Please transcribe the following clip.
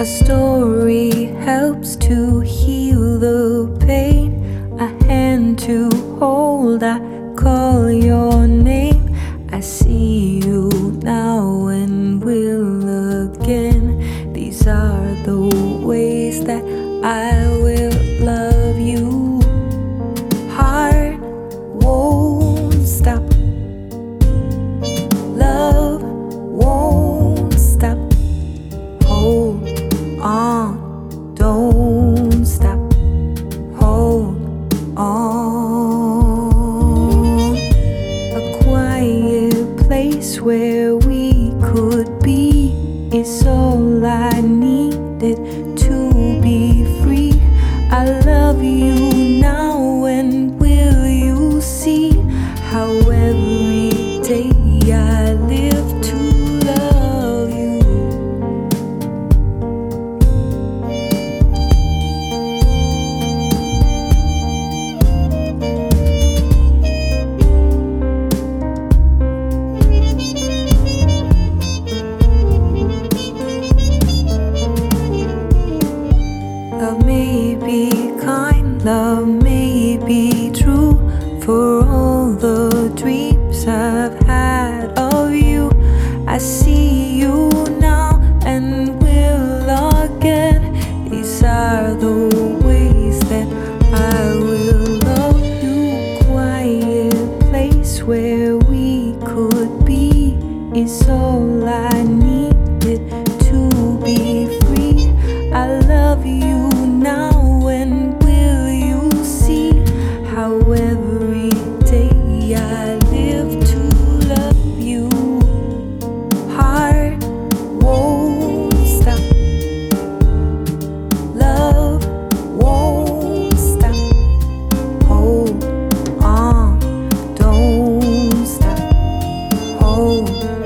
story helps to heal the pain. A hand to hold, I call your name. I see you now and will again. These are the ways that I will love you. Heart won't stop. Love won't stop. Hold on, don't stop. Hold on. A quiet place where we could be is all I needed to be free. I love you now, and will you see how every day I live to love you. Love may be kind, love may be true. For all the dreams I've had of you, I see you now and will again. These are the ways that I will love you. Quiet place where we could be is all I needed to be free. I love you now, and will you see how every day I live to love you. Heart won't stop. Love won't stop. Hold on, don't stop. Hold